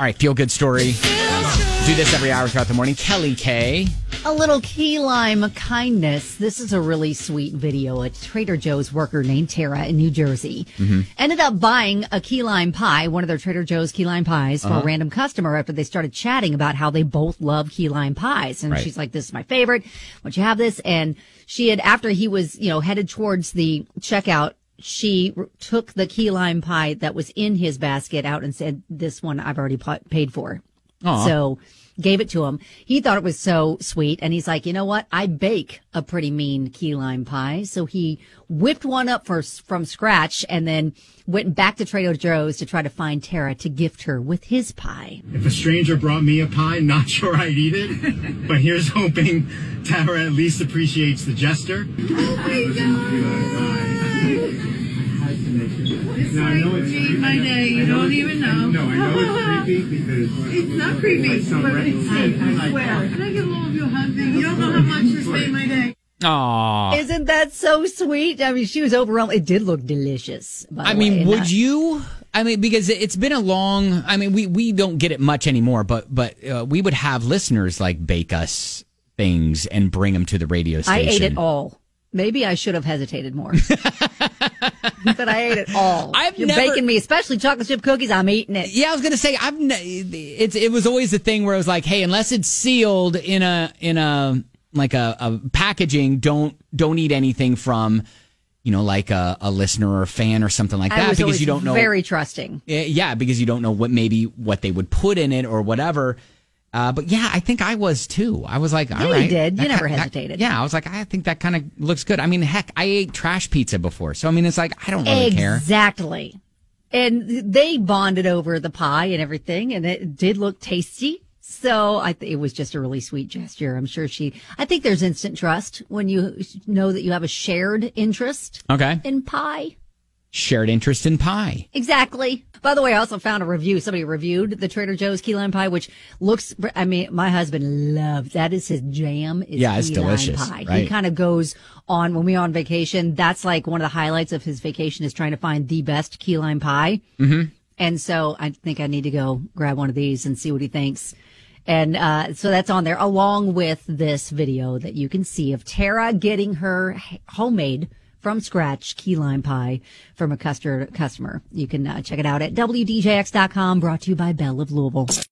All right, feel good story. Do this every hour throughout the morning. Kelly K. A little key lime kindness. This is a really sweet video. A Trader Joe's worker named Tara in New Jersey ended up buying a key lime pie, one of their Trader Joe's key lime pies, for a random customer after they started chatting about how they both love key lime pies. And she's like, this is my favorite. Why don't you have this? And she had, after he was, headed towards the checkout, she took the key lime pie that was in his basket out and said, this one I've already paid for. Aww. So gave it to him. He thought it was so sweet. And he's like, you know what? I bake a pretty mean key lime pie. So he whipped one up from scratch and then went back to Trader Joe's to try to find Tara to gift her with his pie. If a stranger brought me a pie, not sure I'd eat it. But here's hoping Tara at least appreciates the gesture. Oh my God! This made my day. You don't even know. No, I know it's creepy because it's not creepy, but it's sweet. I swear. Can I get a little of your hug, baby? You don't know how much this made my day. Aww. Isn't that so sweet? I mean, she was overwhelmed. It did look delicious. By the way. Would you? I mean, because it's been a long. I mean, we don't get it much anymore, but we would have listeners like bake us things and bring them to the radio station. I ate it all. Maybe I should have hesitated more. But I ate it all. You're baking me, especially chocolate chip cookies. I'm eating it. Yeah, I was gonna say it was always the thing where I was like, hey, unless it's sealed in a like a packaging, don't eat anything from, like a listener or a fan or something like that, because you don't know. Very trusting. Yeah, because you don't know what they would put in it or whatever. But yeah, I think I was too. I was like, all right. You did. You never hesitated. Yeah, I was like, I think that kind of looks good. I mean, heck, I ate trash pizza before. So, I mean, it's like, I don't really care. Exactly. And they bonded over the pie and everything, and it did look tasty. So it was just a really sweet gesture. I'm sure I think there's instant trust when you know that you have a shared interest in pie. Shared interest in pie. Exactly. By the way, I also found a review. Somebody reviewed the Trader Joe's key lime pie, which looks, my husband loves, that is his jam. It's delicious. Pie. Right? He kind of goes on, when we're on vacation, that's like one of the highlights of his vacation is trying to find the best key lime pie. Mm-hmm. And so I think I need to go grab one of these and see what he thinks. And so that's on there, along with this video that you can see of Tara getting her homemade from scratch key lime pie from a customer. You can check it out at WDJX.com, brought to you by Bell of Louisville.